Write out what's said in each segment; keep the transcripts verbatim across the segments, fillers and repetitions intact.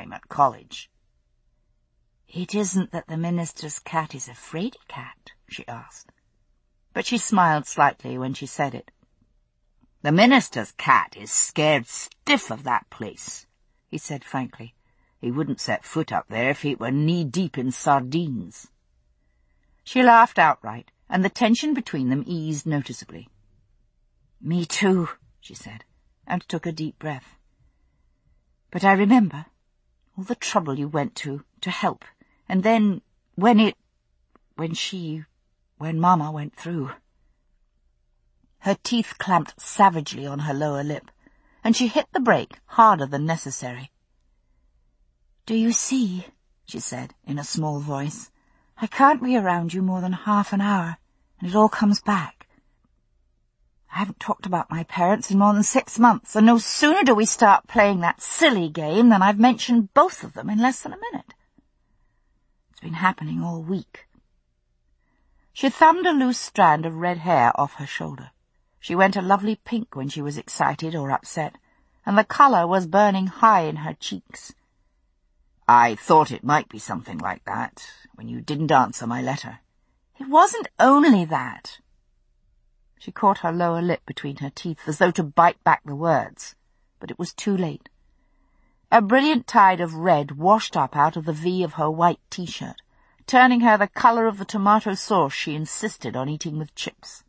time at college." "It isn't that the minister's cat is a fraidy cat?" she asked. But she smiled slightly when she said it. "The minister's cat is scared stiff of that place," he said frankly. "He wouldn't set foot up there if he were knee-deep in sardines." She laughed outright, and the tension between them eased noticeably. "Me too," she said, and took a deep breath. "But I remember all the trouble you went to, to help, and then when it, when she, when Mama went through." Her teeth clamped savagely on her lower lip, and she hit the brake harder than necessary. "Do you see," she said in a small voice, "I can't be around you more than half an hour, and it all comes back. I haven't talked about my parents in more than six months, and no sooner do we start playing that silly game than I've mentioned both of them in less than a minute. It's been happening all week." She thumbed a loose strand of red hair off her shoulder. She went a lovely pink when she was excited or upset, and the colour was burning high in her cheeks. "I thought it might be something like that, when you didn't answer my letter." "It wasn't only that." She caught her lower lip between her teeth as though to bite back the words, but it was too late. A brilliant tide of red washed up out of the V of her white T-shirt, turning her the colour of the tomato sauce she insisted on eating with chips.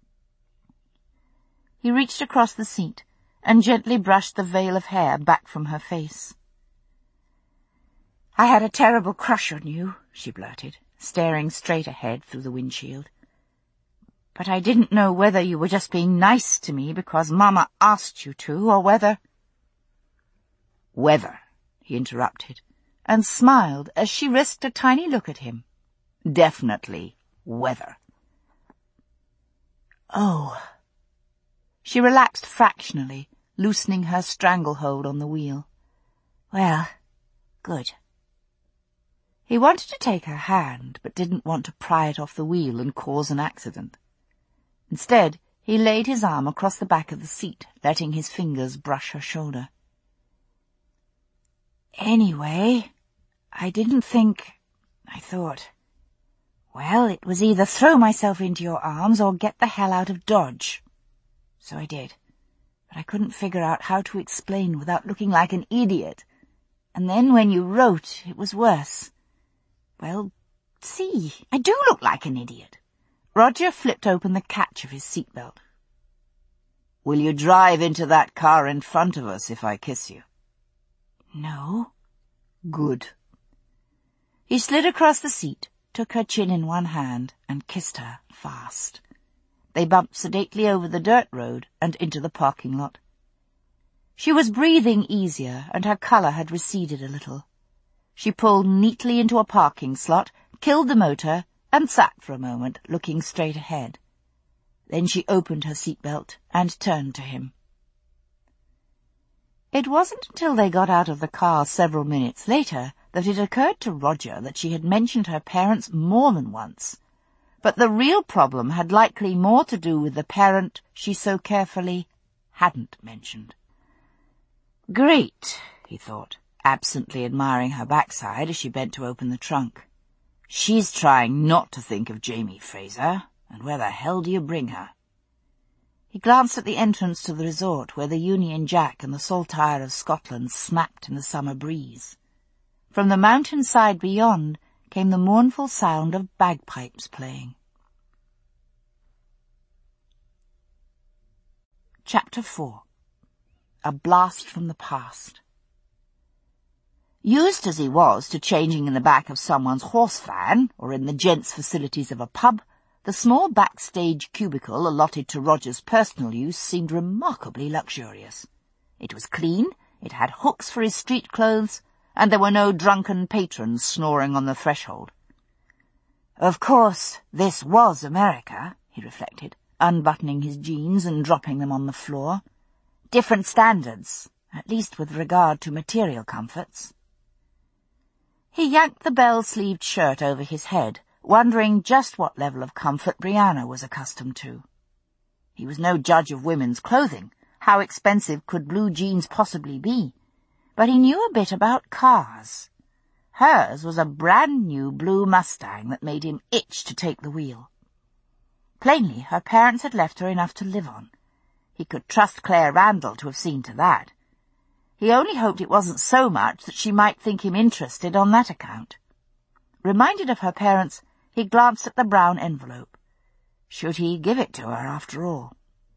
He reached across the seat and gently brushed the veil of hair back from her face. "I had a terrible crush on you," she blurted, staring straight ahead through the windshield. "But I didn't know whether you were just being nice to me because Mama asked you to, or whether—" "Whether," he interrupted, and smiled as she risked a tiny look at him. "Definitely whether." "Oh." She relaxed fractionally, loosening her stranglehold on the wheel. "Well, good." He wanted to take her hand, but didn't want to pry it off the wheel and cause an accident. Instead, he laid his arm across the back of the seat, letting his fingers brush her shoulder. "Anyway, I didn't think... I thought... Well, it was either throw myself into your arms or get the hell out of Dodge. So I did, but I couldn't figure out how to explain without looking like an idiot. And then when you wrote, it was worse. Well, see, I do look like an idiot." Roger flipped open the catch of his seatbelt. "Will you drive into that car in front of us if I kiss you?" "No." "Good." He slid across the seat, took her chin in one hand, and kissed her fast. They bumped sedately over the dirt road and into the parking lot. She was breathing easier, and her colour had receded a little. She pulled neatly into a parking slot, killed the motor, and sat for a moment, looking straight ahead. Then she opened her seatbelt and turned to him. It wasn't until they got out of the car several minutes later that it occurred to Roger that she had mentioned her parents more than once. But the real problem had likely more to do with the parent she so carefully hadn't mentioned. "Great," he thought, absently admiring her backside as she bent to open the trunk. "She's trying not to think of Jamie Fraser, and where the hell do you bring her?" He glanced at the entrance to the resort where the Union Jack and the Saltire of Scotland smacked in the summer breeze. From the mountain-side beyond came the mournful sound of bagpipes playing. Chapter four. A Blast from the Past. Used as he was to changing in the back of someone's horse van, or in the gents' facilities of a pub, the small backstage cubicle allotted to Roger's personal use seemed remarkably luxurious. It was clean, it had hooks for his street clothes, and there were no drunken patrons snoring on the threshold. Of course, this was America, he reflected, unbuttoning his jeans and dropping them on the floor. Different standards, at least with regard to material comforts. He yanked the bell-sleeved shirt over his head, wondering just what level of comfort Brianna was accustomed to. He was no judge of women's clothing. How expensive could blue jeans possibly be? but he knew a bit about cars. Hers was a brand-new blue Mustang that made him itch to take the wheel. Plainly, her parents had left her enough to live on. He could trust Claire Randall to have seen to that. He only hoped it wasn't so much that she might think him interested on that account. Reminded of her parents, he glanced at the brown envelope. Should he give it to her, after all?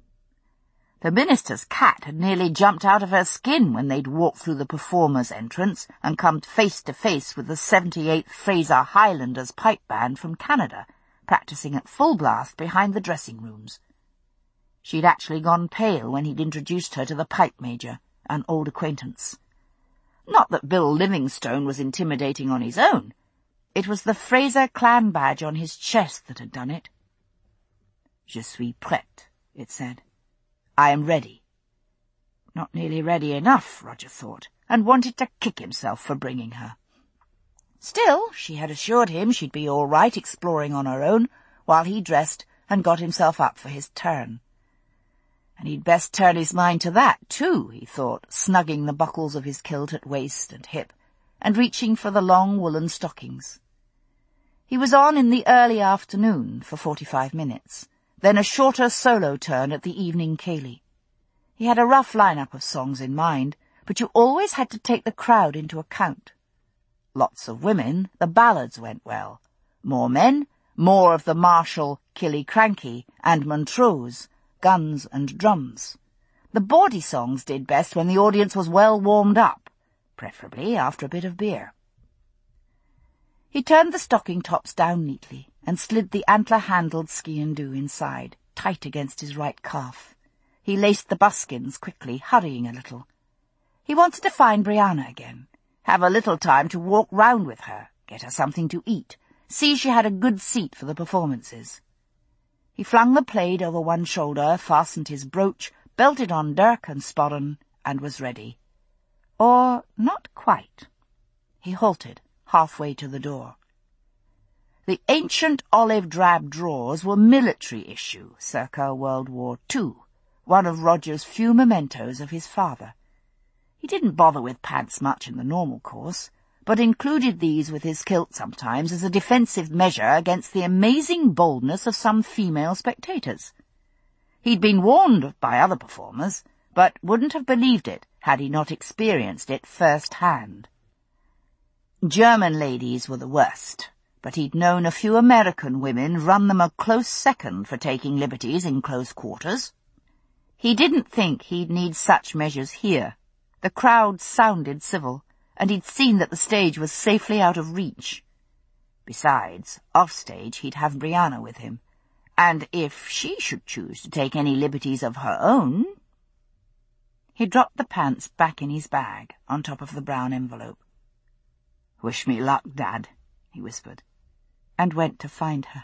The minister's cat had nearly jumped out of her skin when they'd walked through the performer's entrance and come face to face with the seventy-eighth Fraser Highlanders pipe band from Canada, practising at full blast behind the dressing rooms. She'd actually gone pale when he'd introduced her to the pipe major, an old acquaintance. Not that Bill Livingstone was intimidating on his own. It was the Fraser clan badge on his chest that had done it. Je suis prête, it said. I am ready. Not nearly ready enough, Roger thought, and wanted to kick himself for bringing her. Still, she had assured him she'd be all right exploring on her own, while he dressed and got himself up for his turn. And he'd best turn his mind to that, too, he thought, snugging the buckles of his kilt at waist and hip, and reaching for the long woolen stockings. He was on in the early afternoon for forty-five minutes, then a shorter solo turn at the evening ceilidh. He had a rough line-up of songs in mind, but you always had to take the crowd into account. Lots of women, the ballads went well. More men, more of the martial Killiecrankie and Montrose, guns and drums. The bawdy songs did best when the audience was well warmed up, preferably after a bit of beer. He turned the stocking tops down neatly and slid the antler-handled ski-and-do inside, tight against his right calf. He laced the buskins quickly, hurrying a little. He wanted to find Brianna again, have a little time to walk round with her, get her something to eat, see she had a good seat for the performances. He flung the plaid over one shoulder, fastened his brooch, belted on dirk and sporran, and was ready. Or not quite. He halted, halfway to the door. The ancient olive-drab drawers were military issue, circa World War Two, one of Roger's few mementos of his father. He didn't bother with pants much in the normal course, but included these with his kilt sometimes as a defensive measure against the amazing boldness of some female spectators. He'd been warned by other performers, but wouldn't have believed it had he not experienced it first-hand. German ladies were the worst, but he'd known a few American women run them a close second for taking liberties in close quarters. He didn't think he'd need such measures here. The crowd sounded civil, and he'd seen that the stage was safely out of reach. Besides, off-stage he'd have Brianna with him, and if she should choose to take any liberties of her own... He dropped the pants back in his bag, on top of the brown envelope. "Wish me luck, Dad," he whispered, and went to find her.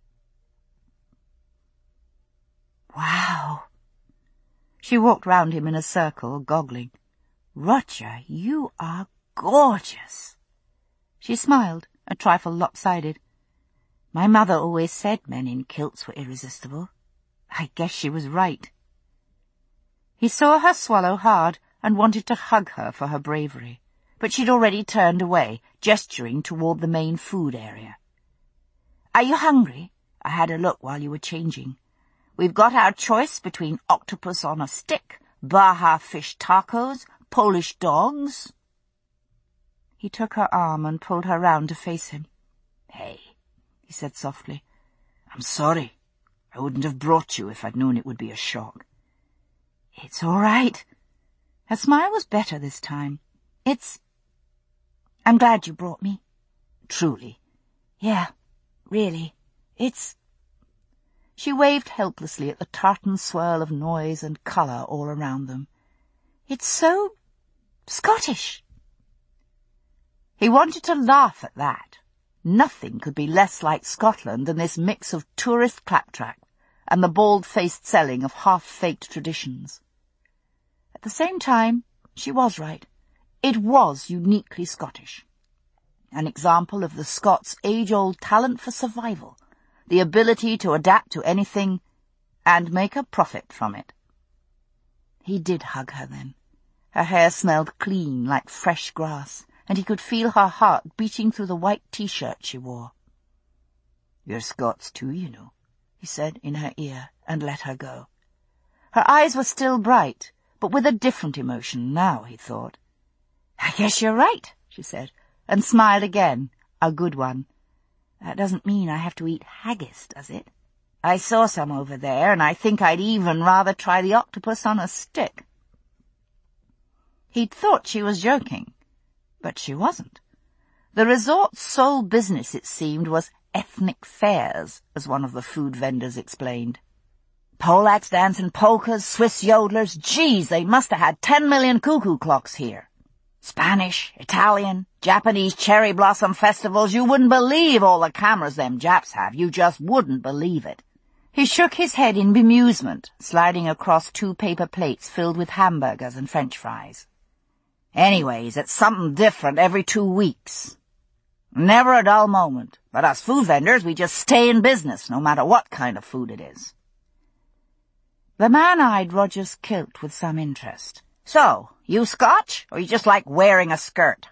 Wow! She walked round him in a circle, goggling. "Roger, you are gorgeous." She smiled, a trifle lopsided. "My mother always said men in kilts were irresistible. I guess she was right." He saw her swallow hard and wanted to hug her for her bravery, but she'd already turned away, gesturing toward the main food area. "Are you hungry? I had a look while you were changing. We've got our choice between octopus on a stick, Baja fish tacos, Polish dogs." He took her arm and pulled her round to face him. "Hey," he said softly. "I'm sorry. I wouldn't have brought you if I'd known it would be a shock." "It's all right." Her smile was better this time. It's... I'm glad you brought me." "Truly?" "Yeah, really. It's..." She waved helplessly at the tartan swirl of noise and colour all around them. "It's so... Scottish." He wanted to laugh at that. Nothing could be less like Scotland than this mix of tourist claptrap and the bald-faced selling of half-faked traditions. At the same time, she was right. It was uniquely Scottish. An example of the Scots' age-old talent for survival, the ability to adapt to anything and make a profit from it. He did hug her then, Her hair smelled clean, like fresh grass, and he could feel her heart beating through the white T-shirt she wore. "You're Scots too, you know," he said in her ear, and let her go. Her eyes were still bright, but with a different emotion now, he thought. "I guess you're right," she said, and smiled again, a good one. "That doesn't mean I have to eat haggis, does it? I saw some over there, and I think I'd even rather try the octopus on a stick." He'd thought she was joking, but she wasn't. The resort's sole business, it seemed, was ethnic fairs, as one of the food vendors explained. Poleaxe dancing polkas, Swiss yodelers, geez, they must have had ten million cuckoo clocks here. Spanish, Italian, Japanese cherry blossom festivals, you wouldn't believe all the cameras them Japs have, you just wouldn't believe it. He shook his head in bemusement, sliding across two paper plates filled with hamburgers and French fries. "Anyways, it's something different every two weeks. Never a dull moment, but us food vendors, we just stay in business, no matter what kind of food it is." The man eyed Roger's kilt with some interest. "So, you Scotch, or you just like wearing a skirt?"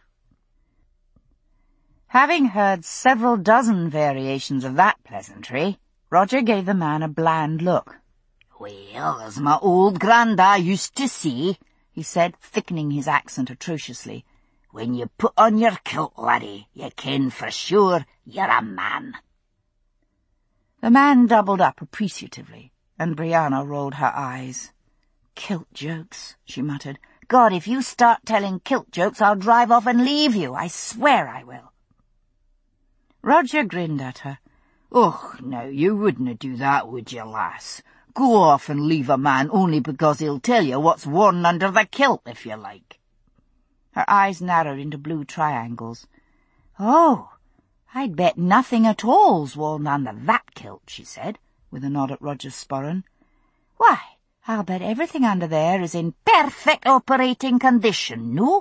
Having heard several dozen variations of that pleasantry, Roger gave the man a bland look. "Well, as my old granda used to say," he said, thickening his accent atrociously, "when you put on your kilt, laddie, you ken for sure you're a man." The man doubled up appreciatively, and Brianna rolled her eyes. "Kilt jokes," she muttered. "God, if you start telling kilt jokes, I'll drive off and leave you. I swear I will." Roger grinned at her. "Och, now, you wouldn't do that, would you, lass? Go off and leave a man only because he'll tell you what's worn under the kilt, if you like." Her eyes narrowed into blue triangles. "Oh, I'd bet nothing at all's worn under that kilt," she said, with a nod at Roger's sporran. "Why, I'll bet everything under there is in perfect operating condition, no?"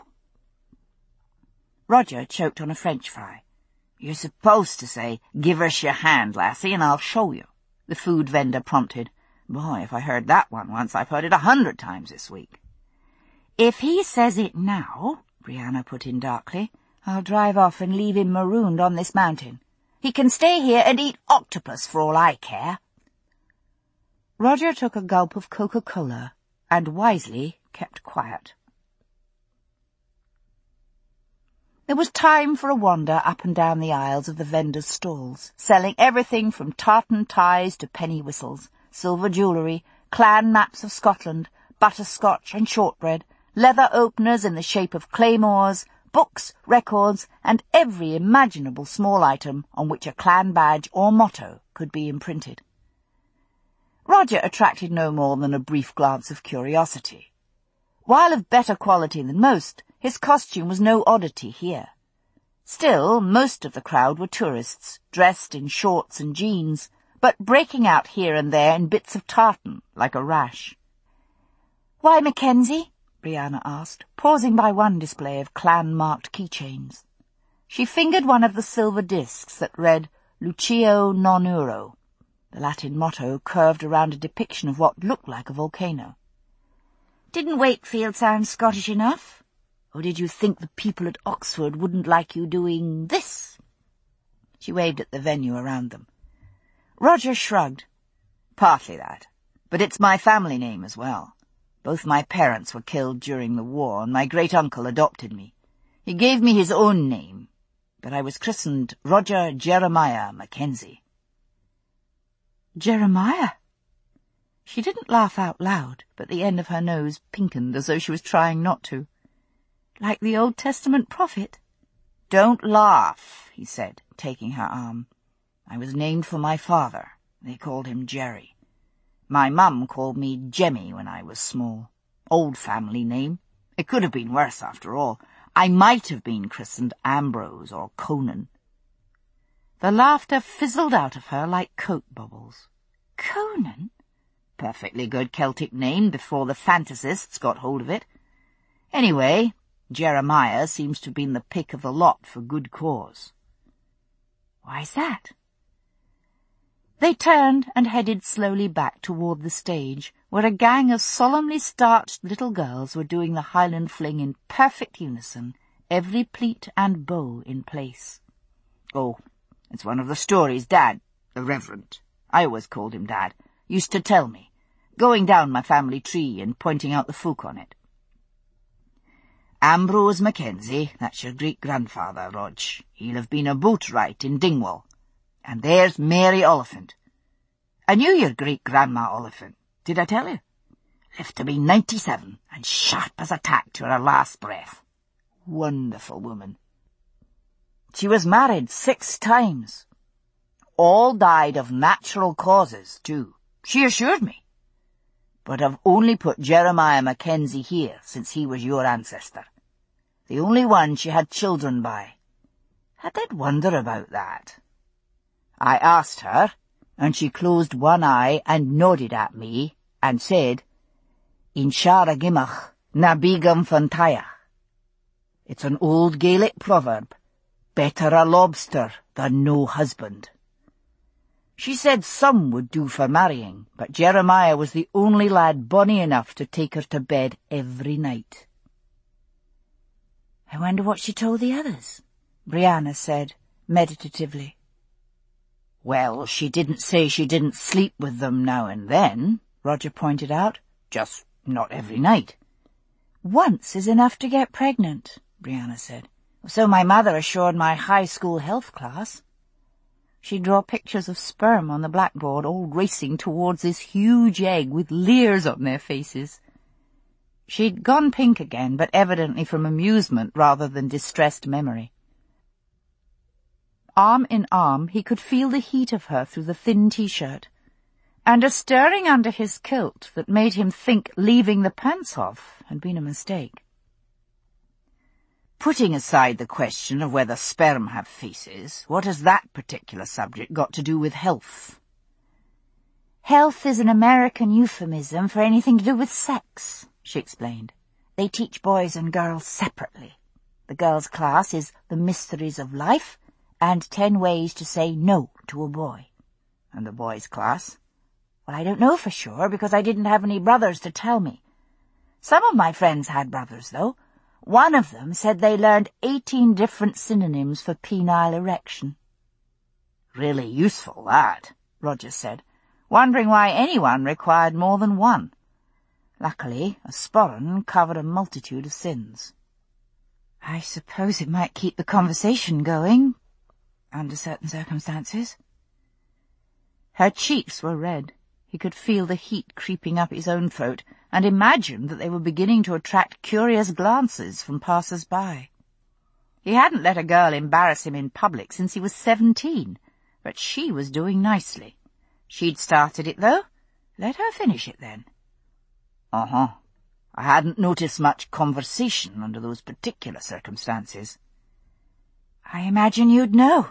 Roger choked on a French fry. "You're supposed to say, 'Give us your hand, lassie, and I'll show you,'" the food vendor prompted. Boy, if I heard that one once, I've heard it a hundred times this week. "If he says it now," Brianna put in darkly, "I'll drive off and leave him marooned on this mountain. He can stay here and eat octopus for all I care." Roger took a gulp of Coca-Cola and wisely kept quiet. There was time for a wander up and down the aisles of the vendors' stalls, selling everything from tartan ties to penny whistles, silver jewellery, clan maps of Scotland, butterscotch and shortbread, leather openers in the shape of claymores, books, records, and every imaginable small item on which a clan badge or motto could be imprinted. Roger attracted no more than a brief glance of curiosity. While of better quality than most, his costume was no oddity here. Still, most of the crowd were tourists, dressed in shorts and jeans, but breaking out here and there in bits of tartan, like a rash. "Why, Mackenzie?" Brianna asked, pausing by one display of clan-marked keychains. She fingered one of the silver discs that read Lucio non Euro, the Latin motto curved around a depiction of what looked like a volcano. "Didn't Wakefield sound Scottish enough? Or did you think the people at Oxford wouldn't like you doing this?" She waved at the venue around them. Roger shrugged. "Partly that, but it's my family name as well. Both my parents were killed during the war, and my great-uncle adopted me. He gave me his own name, but I was christened Roger Jeremiah Mackenzie." "Jeremiah?" She didn't laugh out loud, but the end of her nose pinkened as though she was trying not to. "Like the Old Testament prophet?" "Don't laugh," he said, taking her arm. "I was named for my father. They called him Jerry. My mum called me Jemmy when I was small. Old family name. It could have been worse, after all. I might have been christened Ambrose or Conan." The laughter fizzled out of her like Coke bubbles. "Conan?" Perfectly good Celtic name before the fantasists got hold of it. Anyway, Jeremiah seems to have been the pick of the lot for good cause. "Why's that?" They turned and headed slowly back toward the stage, where a gang of solemnly starched little girls were doing the Highland fling in perfect unison, every pleat and bow in place. "Oh, it's one of the stories Dad, the Reverend, I always called him Dad, used to tell me, going down my family tree and pointing out the folk on it. Ambrose Mackenzie, that's your great-grandfather, Rog. He'll have been a boatwright in Dingwall. And there's Mary Oliphant. I knew your great-grandma Oliphant, did I tell you? Lived to be ninety-seven, and sharp as a tack to her last breath. Wonderful woman. She was married six times. All died of natural causes, too, she assured me. But I've only put Jeremiah Mackenzie here since he was your ancestor. The only one she had children by. I did wonder about that. I asked her, and she closed one eye and nodded at me and said, In Shara Gimach, na bigam fantaya. It's an old Gaelic proverb, better a lobster than no husband. She said some would do for marrying, but Jeremiah was the only lad bonny enough to take her to bed every night. I wonder what she told the others, Brianna said, meditatively. Well, she didn't say she didn't sleep with them now and then, Roger pointed out. Just not every night. Once is enough to get pregnant, Brianna said. So my mother assured my high school health class. She'd draw pictures of sperm on the blackboard, all racing towards this huge egg with leers on their faces. She'd gone pink again, but evidently from amusement rather than distressed memory. Arm in arm, he could feel the heat of her through the thin T-shirt, and a stirring under his kilt that made him think leaving the pants off had been a mistake. Putting aside the question of whether sperm have faces, what has that particular subject got to do with health? Health is an American euphemism for anything to do with sex, she explained. They teach boys and girls separately. The girls' class is The Mysteries of Life and Ten Ways to Say No to a Boy. And the boys' class? Well, I don't know for sure, because I didn't have any brothers to tell me. Some of my friends had brothers, though. One of them said they learned eighteen different synonyms for penile erection. Really useful, that, Roger said, wondering why anyone required more than one. Luckily, a sporran covered a multitude of sins. I suppose it might keep the conversation going, under certain circumstances. Her cheeks were red. He could feel the heat creeping up his own throat, and imagined that they were beginning to attract curious glances from passers-by. He hadn't let a girl embarrass him in public since he was seventeen, but she was doing nicely. She'd started it, though. Let her finish it, then. Uh-huh. I hadn't noticed much conversation under those particular circumstances. I imagine you'd know.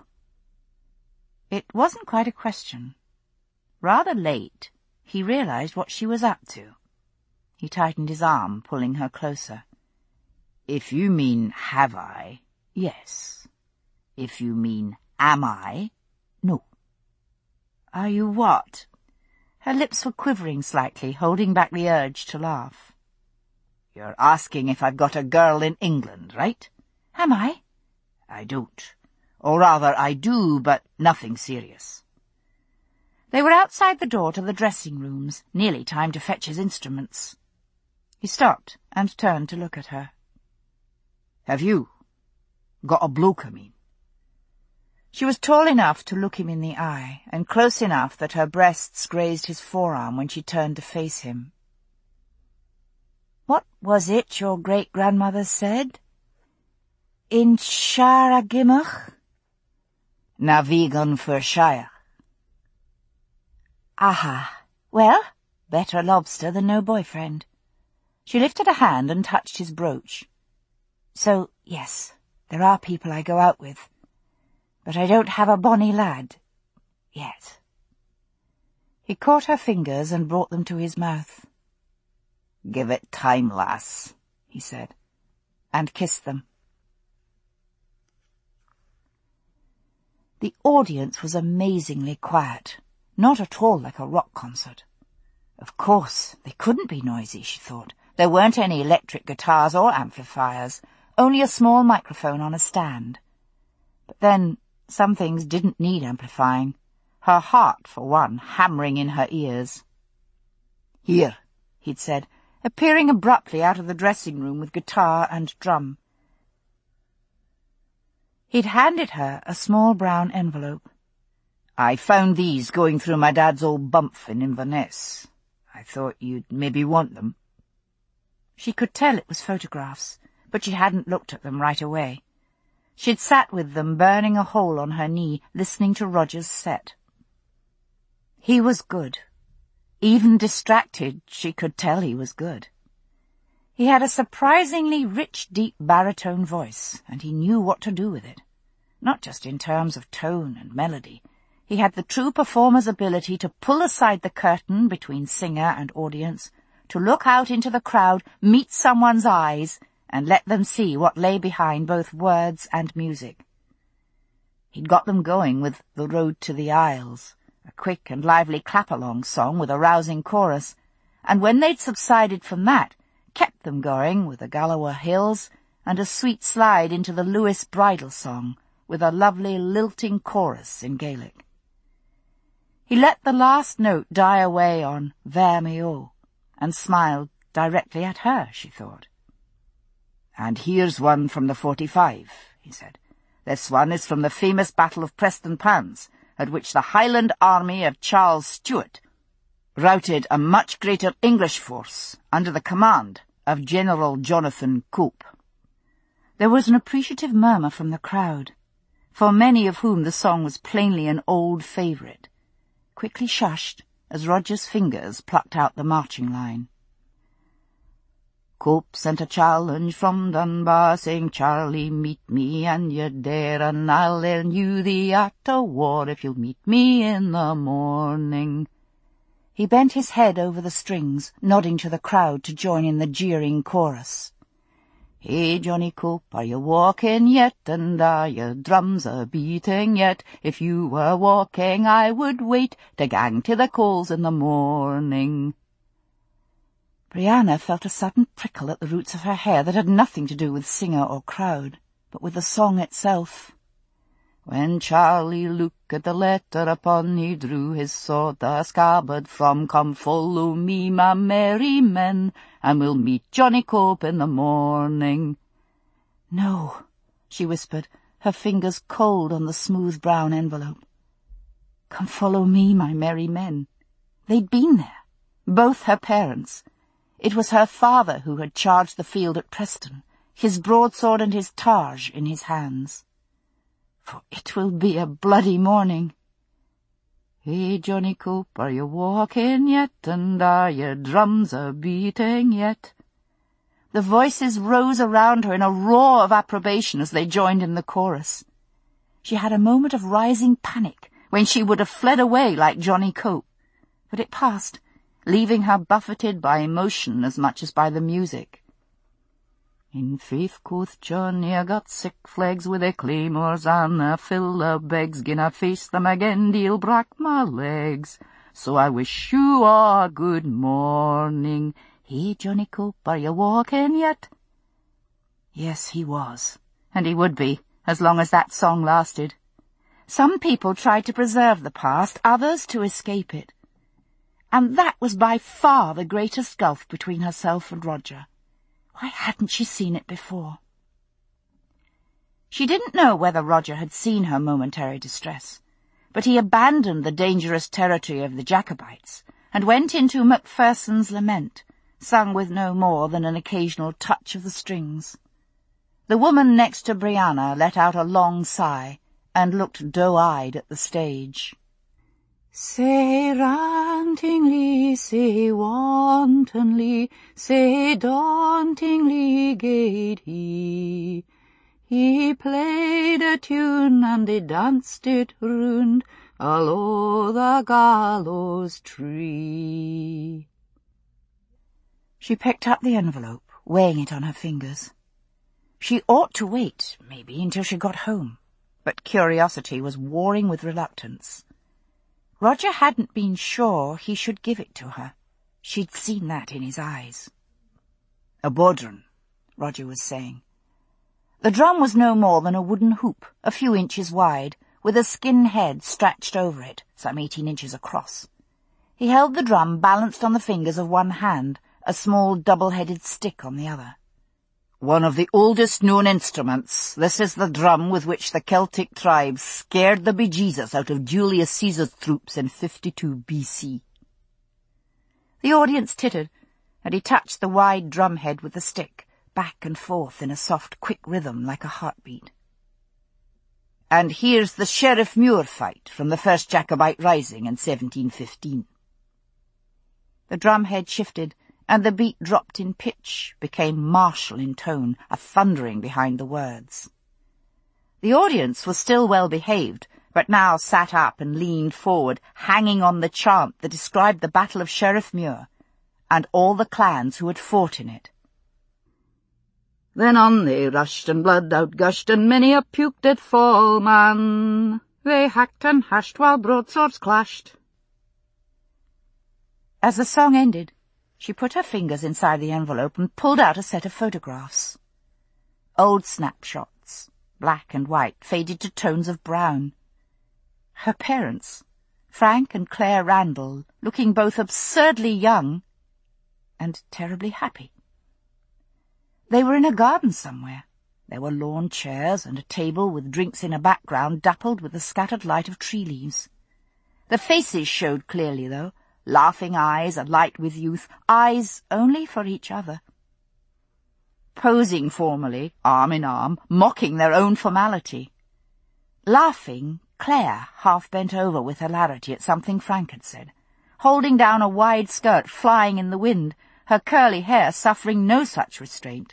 It wasn't quite a question. Rather late, he realized what she was up to. He tightened his arm, pulling her closer. If you mean have I, yes. If you mean am I, no. Are you what? Her lips were quivering slightly, holding back the urge to laugh. You're asking if I've got a girl in England, right? Am I? I don't. Or rather, I do, but nothing serious. They were outside the door to the dressing rooms, nearly time to fetch his instruments. He stopped and turned to look at her. Have you got a bloke, I mean? She was tall enough to look him in the eye, and close enough that her breasts grazed his forearm when she turned to face him. What was it your great-grandmother said? In Shara Gimach? Na vegan for Shire. Aha. Well, better lobster than no boyfriend. She lifted a hand and touched his brooch. So, yes, there are people I go out with. But I don't have a bonny lad. Yet. He caught her fingers and brought them to his mouth. Give it time, lass, he said, and kissed them. The audience was amazingly quiet. not at all like a rock concert. Of course, they couldn't be noisy, she thought. There weren't any electric guitars or amplifiers, only a small microphone on a stand. But then, some things didn't need amplifying. Her heart, for one, hammering in her ears. "Here," he'd said, appearing abruptly out of the dressing room with guitar and drum. He'd handed her a small brown envelope. "I found these going through my dad's old bump in Inverness. I thought you'd maybe want them." She could tell it was photographs, but she hadn't looked at them right away. She'd sat with them, burning a hole on her knee, listening to Roger's set. He was good. Even distracted, she could tell he was good. He had a surprisingly rich, deep baritone voice, and he knew what to do with it. Not just in terms of tone and melody. He had the true performer's ability to pull aside the curtain between singer and audience, to look out into the crowd, meet someone's eyes, and let them see what lay behind both words and music. He'd got them going with The Road to the Isles, a quick and lively clap-along song with a rousing chorus, and when they'd subsided from that, kept them going with the Galloway Hills and a sweet slide into the Lewis bridal song with a lovely lilting chorus in Gaelic. He let the last note die away on Ver me o, and smiled directly at her, she thought. "And here's one from the forty-five, he said. "This one is from the famous Battle of Prestonpans, at which the Highland army of Charles Stuart routed a much greater English force under the command of General Jonathan Cope." There was an appreciative murmur from the crowd, for many of whom the song was plainly an old favourite, quickly shushed as Roger's fingers plucked out the marching line. "Cope sent a challenge from Dunbar, saying, 'Charlie, meet me an you dare, and I'll lend you the art of war if you'll meet me in the morning.'" He bent his head over the strings, nodding to the crowd to join in the jeering chorus. "Hey, Johnny Cope, are you walking yet, and are your drums a-beating yet? If you were walking, I would wait to gang to the coals in the morning." Brianna felt a sudden prickle at the roots of her hair that had nothing to do with singer or crowd, but with the song itself. When Charlie looked at the letter upon, he drew his sword the scabbard from. "Come follow me, my merry men, and we'll meet Johnny Cope in the morning." "No," she whispered, her fingers cold on the smooth brown envelope. "Come follow me, my merry men." They'd been there, both her parents. It was her father who had charged the field at Preston, his broadsword and his targe in his hands. "For it will be a bloody morning." "Hey, Johnny Cope, are you walking yet, and are your drums a-beating yet?" The voices rose around her in a roar of approbation as they joined in the chorus. She had a moment of rising panic when she would have fled away like Johnny Cope, but it passed, leaving her buffeted by emotion as much as by the music. "In faith," quoth Johnny, "I got sick flags with their claymores, and a fill of begs. Gin I face them again, they'll break my legs. So I wish you a good morning. Hey, Johnny Cope, are you walking yet?" Yes, he was, and he would be, as long as that song lasted. Some people tried to preserve the past, others to escape it. And that was by far the greatest gulf between herself and Roger. Why hadn't she seen it before? She didn't know whether Roger had seen her momentary distress, but he abandoned the dangerous territory of the Jacobites and went into Macpherson's Lament, sung with no more than an occasional touch of the strings. The woman next to Brianna let out a long sigh and looked doe-eyed at the stage. "Say rantingly, say wantonly, say dauntingly gaed he. He played a tune and they danced it round all o'er the gallows tree." She picked up the envelope, weighing it on her fingers. She ought to wait, maybe, until she got home, but curiosity was warring with reluctance. Roger hadn't been sure he should give it to her. She'd seen that in his eyes. "A bodhrán," Roger was saying. The drum was no more than a wooden hoop, a few inches wide, with a skin head stretched over it, some eighteen inches across. He held the drum balanced on the fingers of one hand, a small double-headed stick on the other. "One of the oldest known instruments, this is the drum with which the Celtic tribes scared the bejesus out of Julius Caesar's troops in fifty-two B C. The audience tittered, and he touched the wide drumhead with the stick, back and forth in a soft, quick rhythm like a heartbeat. "And here's the Sheriff Muir fight from the first Jacobite rising in seventeen fifteen. The drumhead shifted, and the beat dropped in pitch, became martial in tone, a thundering behind the words. The audience was still well behaved, but now sat up and leaned forward, hanging on the chant that described the Battle of Sheriff Muir, and all the clans who had fought in it. "Then on they rushed, and blood outgushed, and many a puke did fall, man. They hacked and hashed while broadswords clashed." As the song ended, she put her fingers inside the envelope and pulled out a set of photographs. Old snapshots, black and white, faded to tones of brown. Her parents, Frank and Claire Randall, looking both absurdly young and terribly happy. They were in a garden somewhere. There were lawn chairs and a table with drinks in a background dappled with the scattered light of tree leaves. The faces showed clearly, though, laughing eyes alight with youth, eyes only for each other. Posing formally, arm in arm, mocking their own formality. Laughing, Claire half bent over with hilarity at something Frank had said, holding down a wide skirt flying in the wind, her curly hair suffering no such restraint.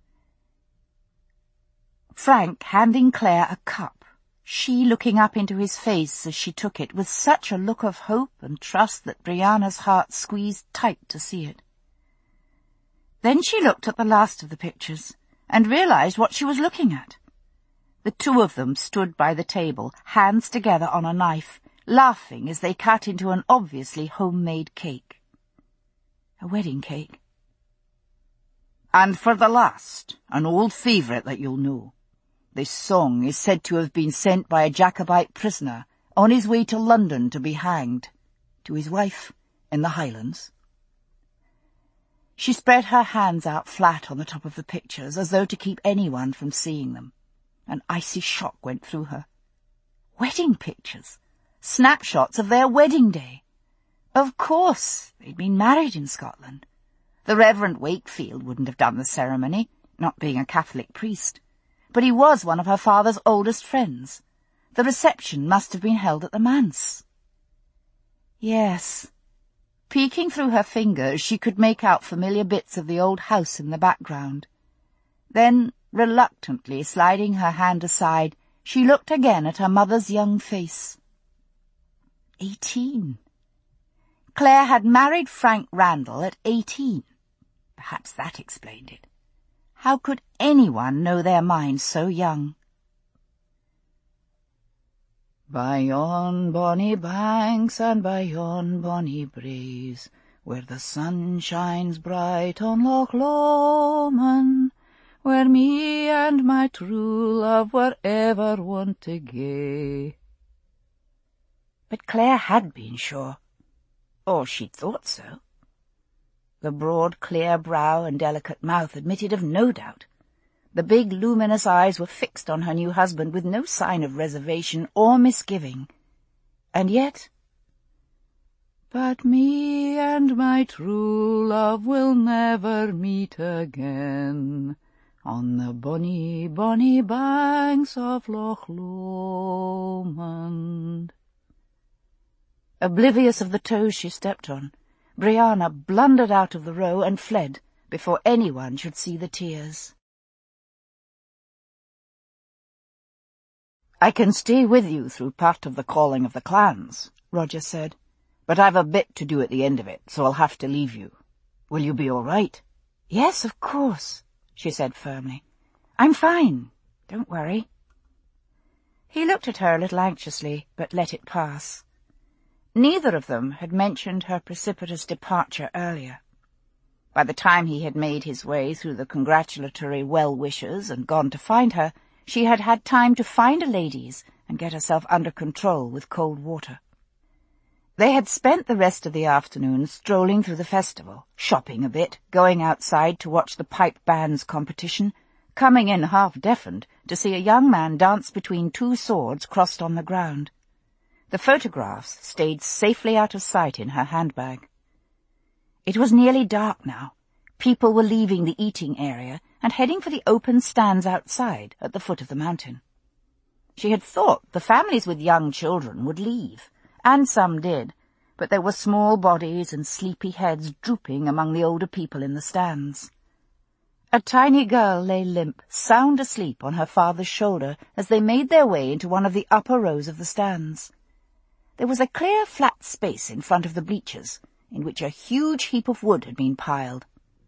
Frank handing Claire a cup, she looking up into his face as she took it with such a look of hope and trust that Brianna's heart squeezed tight to see it. Then she looked at the last of the pictures and realized what she was looking at. The two of them stood by the table, hands together on a knife, laughing as they cut into an obviously homemade cake. A wedding cake. "And for the last, an old favourite that you'll know. This song is said to have been sent by a Jacobite prisoner on his way to London to be hanged, to his wife in the Highlands." She spread her hands out flat on the top of the pictures, as though to keep anyone from seeing them. An icy shock went through her. Wedding pictures! Snapshots of their wedding day! Of course, they'd been married in Scotland. The Reverend Wakefield wouldn't have done the ceremony, not being a Catholic priest. But he was one of her father's oldest friends. The reception must have been held at the manse. Yes. Peeking through her fingers, she could make out familiar bits of the old house in the background. Then, reluctantly sliding her hand aside, she looked again at her mother's young face. Eighteen. Claire had married Frank Randall at eighteen. Perhaps that explained it. How could anyone know their minds so young? "By yon bonny banks and by yon bonny braes, where the sun shines bright on Loch Lomond, where me and my true love were ever wont to gae." But Claire had been sure. Or she'd thought so. The broad, clear brow and delicate mouth admitted of no doubt. The big, luminous eyes were fixed on her new husband with no sign of reservation or misgiving. And yet, "But me and my true love will never meet again on the bonny, bonny banks of Loch Lomond." Oblivious of the toes she stepped on, Brianna blundered out of the row and fled before anyone should see the tears. "I can stay with you through part of the calling of the clans," Roger said, "but I've a bit to do at the end of it, so I'll have to leave you. Will you be all right?" "Yes, of course," she said firmly. "I'm fine. Don't worry." He looked at her a little anxiously, but let it pass. Neither of them had mentioned her precipitous departure earlier. By the time he had made his way through the congratulatory well-wishers and gone to find her, she had had time to find a lady's and get herself under control with cold water. They had spent the rest of the afternoon strolling through the festival, shopping a bit, going outside to watch the pipe band's competition, coming in half-deafened to see a young man dance between two swords crossed on the ground. The photographs stayed safely out of sight in her handbag. It was nearly dark now. People were leaving the eating area and heading for the open stands outside at the foot of the mountain. She had thought the families with young children would leave, and some did, but there were small bodies and sleepy heads drooping among the older people in the stands. A tiny girl lay limp, sound asleep on her father's shoulder as they made their way into one of the upper rows of the stands. There was a clear, flat space in front of the bleachers, in which a huge heap of wood had been piled.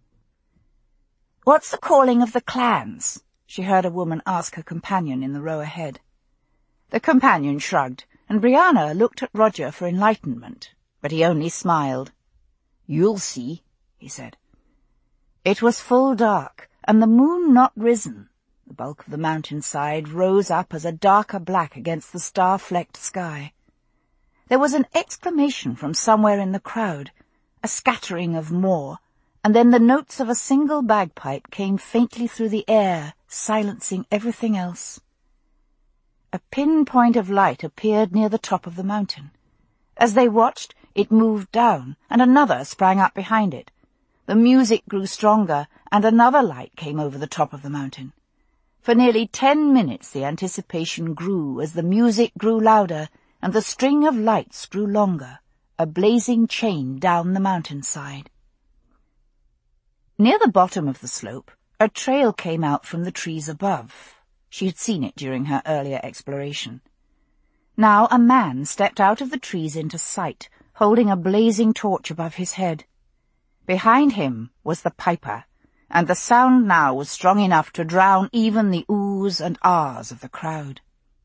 "What's the calling of the clans?" she heard a woman ask her companion in the row ahead. The companion shrugged, and Brianna looked at Roger for enlightenment, but he only smiled. "You'll see," he said. It was full dark, and the moon not risen. The bulk of the mountainside rose up as a darker black against the star-flecked sky. There was an exclamation from somewhere in the crowd, a scattering of more, and then the notes of a single bagpipe came faintly through the air, silencing everything else. A pinpoint of light appeared near the top of the mountain. As they watched, it moved down, and another sprang up behind it. The music grew stronger, and another light came over the top of the mountain. For nearly ten minutes the anticipation grew as the music grew louder, and the string of lights grew longer, a blazing chain down the mountainside. Near the bottom of the slope, a trail came out from the trees above. She had seen it during her earlier exploration. Now a man stepped out of the trees into sight, holding a blazing torch above his head. Behind him was the piper, and the sound now was strong enough to drown even the oohs and ahs of the crowd.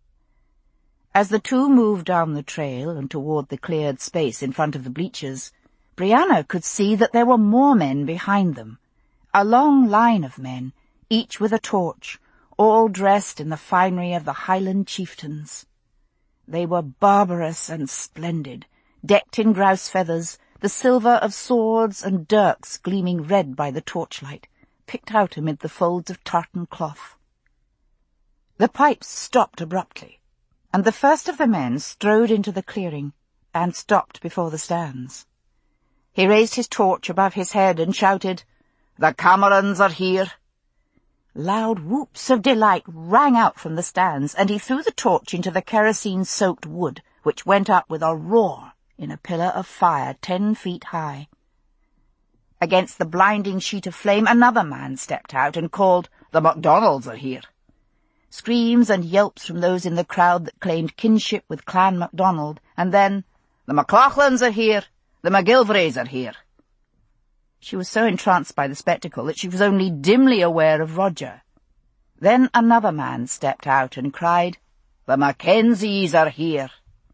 As the two moved down the trail and toward the cleared space in front of the bleachers, Brianna could see that there were more men behind them, a long line of men, each with a torch, all dressed in the finery of the Highland chieftains. They were barbarous and splendid, decked in grouse feathers, the silver of swords and dirks gleaming red by the torchlight, picked out amid the folds of tartan cloth. The pipes stopped abruptly, and the first of the men strode into the clearing and stopped before the stands. He raised his torch above his head and shouted, "The Camerons are here!" Loud whoops of delight rang out from the stands, and he threw the torch into the kerosene-soaked wood, which went up with a roar in a pillar of fire ten feet high. Against the blinding sheet of flame another man stepped out and called, "The MacDonalds are here!" Screams and yelps from those in the crowd that claimed kinship with Clan MacDonald, and then, "The McLaughlins are here! The McGilvrays are here!" She was so entranced by the spectacle that she was only dimly aware of Roger. Then another man stepped out and cried, "The Mackenzies are here!"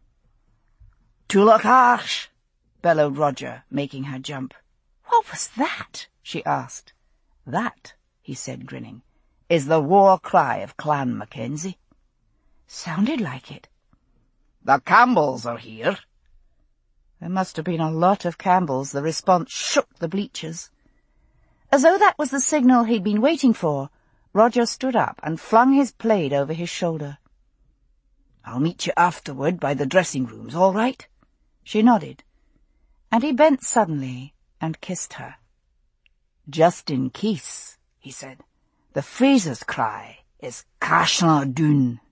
"Tulacharsh!" bellowed Roger, making her jump. "What was that?" she asked. "That," he said, grinning, "is the war cry of Clan Mackenzie." "Sounded like it." "The Campbells are here!" There must have been a lot of Campbells. The response shook the bleachers. As though that was the signal he'd been waiting for, Roger stood up and flung his plaid over his shoulder. "I'll meet you afterward by the dressing rooms, all right?" She nodded, and he bent suddenly and kissed her. "Just in case," he said, "the Fraser's cry is Cashna Dun."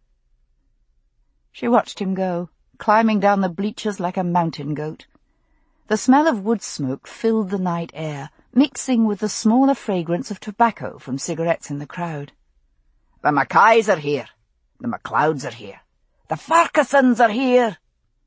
She watched him go, climbing down the bleachers like a mountain goat. The smell of wood smoke filled the night air, mixing with the smaller fragrance of tobacco from cigarettes in the crowd. "The Mackays are here. The MacLeods are here. The Farquharsons are here."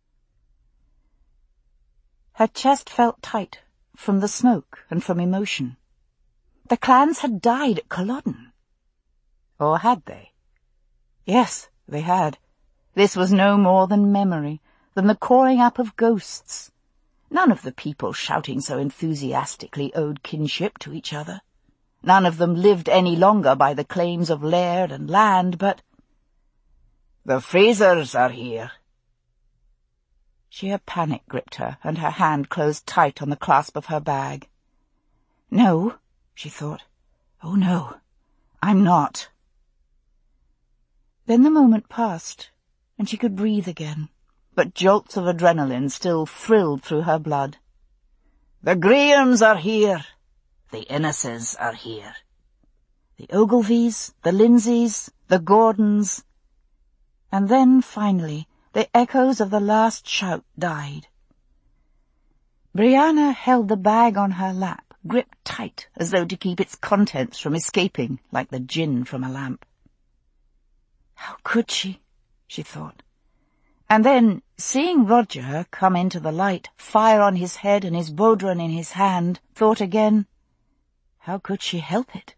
Her chest felt tight, from the smoke and from emotion. The clans had died at Culloden. Or had they? Yes, they had. This was no more than memory, than the calling up of ghosts. None of the people shouting so enthusiastically owed kinship to each other. None of them lived any longer by the claims of laird and land, but— "The Frasers are here." Sheer panic gripped her, and her hand closed tight on the clasp of her bag. "No," she thought. "Oh, no, I'm not." Then the moment passed, and she could breathe again, but jolts of adrenaline still thrilled through her blood. "The Grahams are here. The Inneses are here." The Ogilvies, the Lindsays, the Gordons. And then, finally, the echoes of the last shout died. Brianna held the bag on her lap, gripped tight as though to keep its contents from escaping like the gin from a lamp. How could she? She thought. And then, seeing Roger come into the light, fire on his head and his bodhrán in his hand, thought again, how could she help it?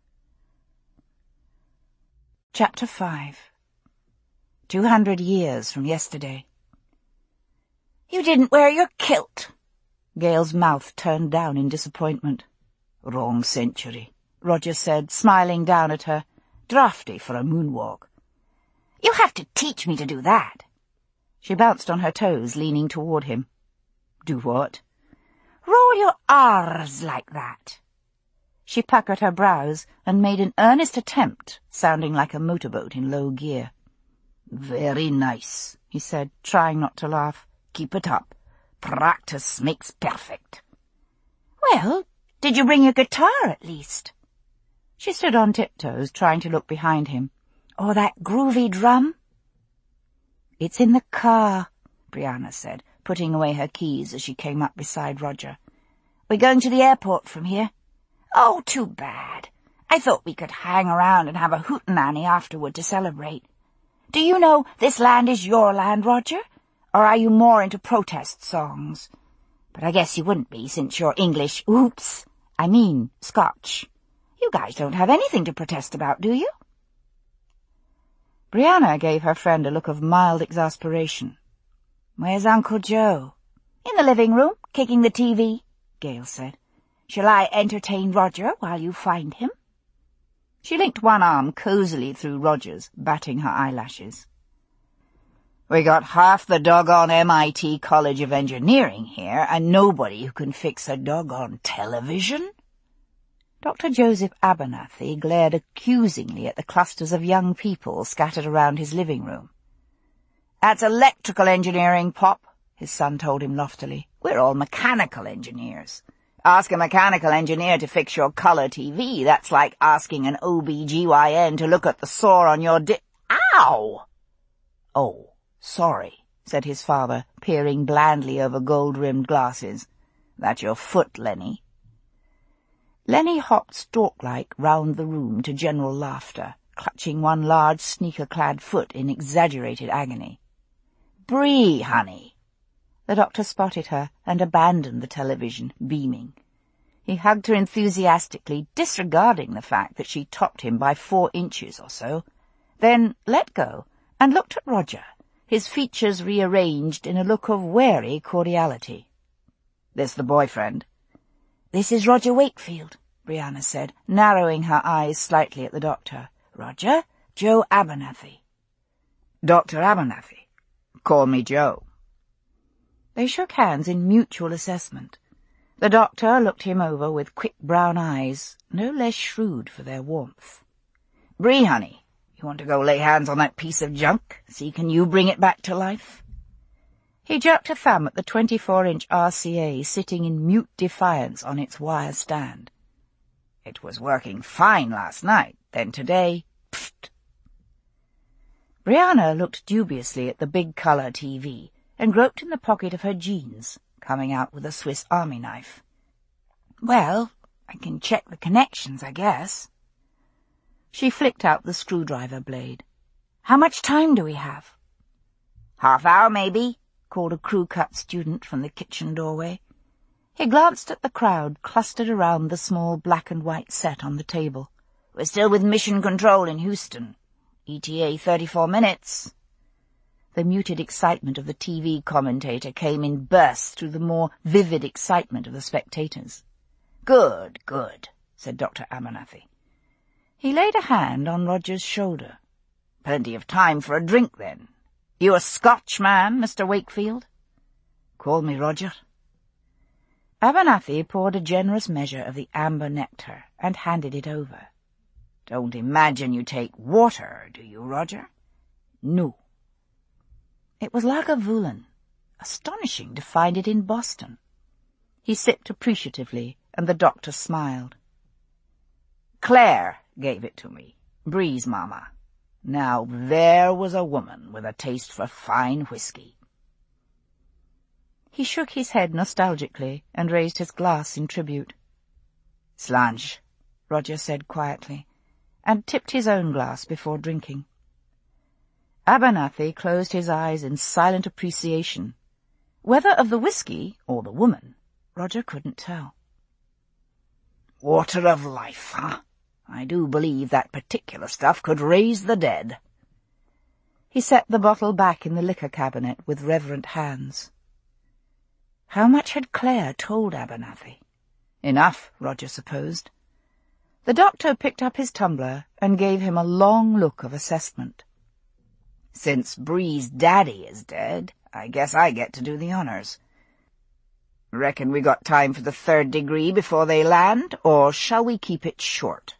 Chapter five. Two hundred years from yesterday. "You didn't wear your kilt." Gale's mouth turned down in disappointment. "Wrong century," Roger said, smiling down at her. "Drafty for a moonwalk." "You have to teach me to do that." She bounced on her toes, leaning toward him. "Do what?" "Roll your R's like that." She puckered her brows and made an earnest attempt, sounding like a motorboat in low gear. "Very nice," he said, trying not to laugh. "Keep it up. Practice makes perfect." "Well, did you bring your guitar at least?" She stood on tiptoes, trying to look behind him. "Or that groovy drum?" "It's in the car," Brianna said, putting away her keys as she came up beside Roger. "We're going to the airport from here." "Oh, too bad. I thought we could hang around and have a hootenanny afterward to celebrate. Do you know this land is your land, Roger? Or are you more into protest songs? But I guess you wouldn't be, since you're English. Oops, I mean Scotch. You guys don't have anything to protest about, do you?" Brianna gave her friend a look of mild exasperation. "Where's Uncle Joe?" "In the living room, kicking the T V," Gale said. "Shall I entertain Roger while you find him?" She linked one arm cosily through Roger's, batting her eyelashes. "We got half the doggone M I T College of Engineering here, and nobody who can fix a doggone television?" Doctor Joseph Abernathy glared accusingly at the clusters of young people scattered around his living room. "That's electrical engineering, Pop," his son told him loftily. "We're all mechanical engineers. Ask a mechanical engineer to fix your color T V. That's like asking an O B G Y N to look at the sore on your di— Ow! "Oh, sorry," said his father, peering blandly over gold-rimmed glasses. "That your foot, Lenny?" Lenny hopped stork-like round the room to general laughter, clutching one large sneaker-clad foot in exaggerated agony. "Bree, honey." The doctor spotted her and abandoned the television, beaming. He hugged her enthusiastically, disregarding the fact that she topped him by four inches or so, then let go and looked at Roger, his features rearranged in a look of wary cordiality. "This the boyfriend?" "This is Roger Wakefield," Brianna said, narrowing her eyes slightly at the doctor. "Roger, Joe Abernathy." "Doctor Abernathy. Call me Joe." They shook hands in mutual assessment. The doctor looked him over with quick brown eyes, no less shrewd for their warmth. "Bree, honey, you want to go lay hands on that piece of junk? See, can you bring it back to life?" He jerked a thumb at the twenty-four inch R C A sitting in mute defiance on its wire stand. "It was working fine last night, then today, pfft." Brianna looked dubiously at the big color T V and groped in the pocket of her jeans, coming out with a Swiss Army knife. "Well, I can check the connections, I guess." She flicked out the screwdriver blade. "How much time do we have?" "Half hour, maybe," called a crew-cut student from the kitchen doorway. He glanced at the crowd clustered around the small black-and-white set on the table. "We're still with Mission Control in Houston. E T A thirty-four minutes." The muted excitement of the T V commentator came in bursts through the more vivid excitement of the spectators. "Good, good," said Doctor Abernathy. He laid a hand on Roger's shoulder. "Plenty of time for a drink, then. You a Scotch man, Mister Wakefield?" "Call me Roger." Abernathy poured a generous measure of the amber nectar and handed it over. "Don't imagine you take water, do you, Roger?" "No." It was Lagavulin. Astonishing to find it in Boston. He sipped appreciatively, and the doctor smiled. "Claire gave it to me, Bree's mamma. Now there was a woman with a taste for fine whiskey." He shook his head nostalgically and raised his glass in tribute. "Slange," Roger said quietly, and tipped his own glass before drinking. Abernathy closed his eyes in silent appreciation. Whether of the whiskey or the woman, Roger couldn't tell. "Water of life, huh? I do believe that particular stuff could raise the dead." He set the bottle back in the liquor cabinet with reverent hands. How much had Claire told Abernathy? Enough, Roger supposed. The doctor picked up his tumbler and gave him a long look of assessment. "Since Bree's daddy is dead, I guess I get to do the honors. Reckon we got time for the third degree before they land, or shall we keep it short?"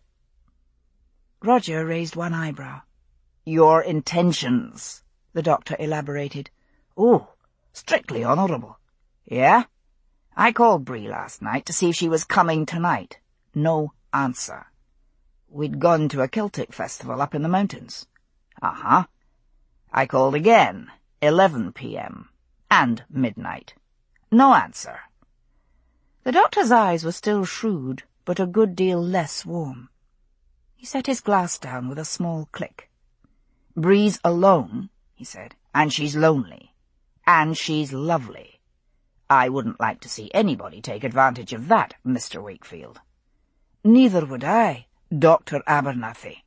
Roger raised one eyebrow. "Your intentions," the doctor elaborated. "Oh, strictly honourable. Yeah? I called Bree last night to see if she was coming tonight. No answer. We'd gone to a Celtic festival up in the mountains. Uh-huh. I called again, eleven p m, and midnight. No answer." The doctor's eyes were still shrewd, but a good deal less warm. He set his glass down with a small click. "Bree's alone," he said, "and she's lonely. And she's lovely. I wouldn't like to see anybody take advantage of that, Mister Wakefield." "Neither would I, Doctor Abernathy."